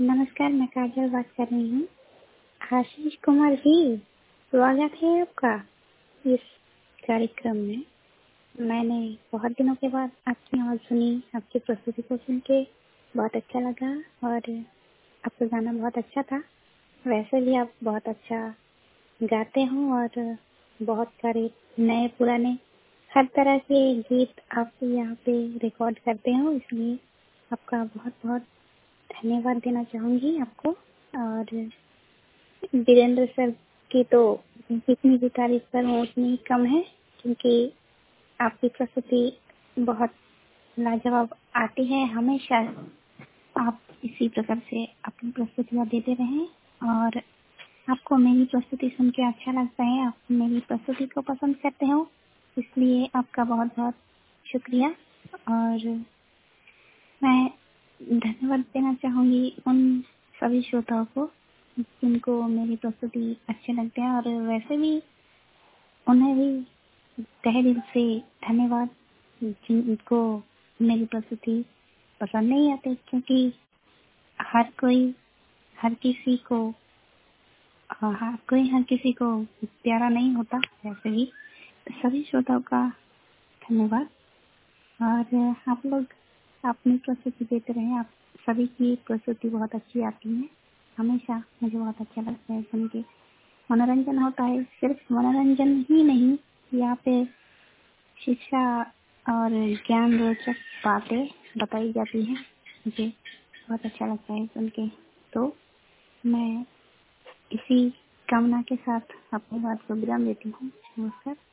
नमस्कार, मैं काजल बात कर रही हूँ। आशीष कुमार जी, स्वागत है आपका इस कार्यक्रम में। मैंने बहुत दिनों के बाद आपकी आवाज़ सुनी, आपकी प्रस्तुति को सुन के बहुत अच्छा लगा और आपका गाना बहुत अच्छा था। वैसे भी आप बहुत अच्छा गाते हो और बहुत सारे नए पुराने हर तरह के गीत आप यहाँ पे रिकॉर्ड करते हो, इसलिए आपका बहुत बहुत धन्यवाद देना चाहूँगी आपको। और वीरेंद्र सर की तो जितनी भी तारीफ करूँ उतनी कम है, क्योंकि आपकी प्रस्तुति बहुत लाजवाब आती है। हमेशा आप इसी प्रकार से अपनी प्रस्तुतियाँ देते रहें और आपको मेरी प्रस्तुति सुन के अच्छा लगता है, आप मेरी प्रस्तुति को पसंद करते हो, इसलिए आपका बहुत बहुत शुक्रिया। और मैं धन्यवाद देना चाहूँगी उन सभी श्रोताओं को जिनको मेरी प्रस्तुति अच्छे लगते हैं, और वैसे भी उन्हें भी तहे दिल से धन्यवाद जिनको मेरी प्रस्तुति पसंद नहीं आती, क्योंकि हर कोई हर किसी को हर किसी को प्यारा नहीं होता। वैसे भी सभी श्रोताओं का धन्यवाद। और आप लोग अपनी प्रस्तुति देते रहे, आप सभी की प्रस्तुति बहुत अच्छी आती है। हमेशा मुझे बहुत अच्छा लगता है सुन के, मनोरंजन होता है। सिर्फ मनोरंजन ही नहीं, यहाँ पे शिक्षा और ज्ञान रोचक बातें बताई जाती हैं, मुझे बहुत अच्छा लगता है सुन के। तो मैं इसी कामना के साथ अपनी बात को विराम देती हूँ। नमस्कार।